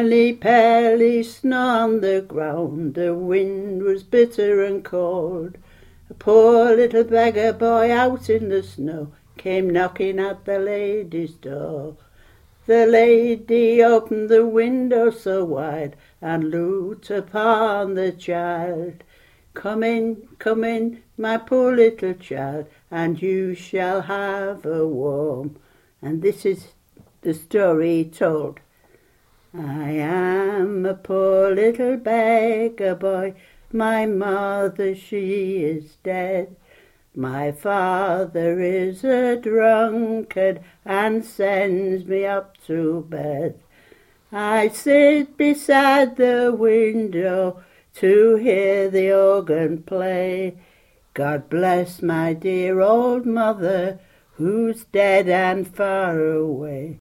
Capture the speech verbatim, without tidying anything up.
Penny, snow on the ground, the wind was bitter and cold. A poor little beggar boy out in the snow came knocking at the lady's door. The lady opened the window so wide and looked upon the child. Come in, come in, my poor little child, and you shall have a warm. And this is the story told. I am a poor little beggar boy, my mother she is dead. My father is a drunkard and sends me up to bed. I sit beside the window to hear the organ play. God bless my dear old mother, who's dead and far away.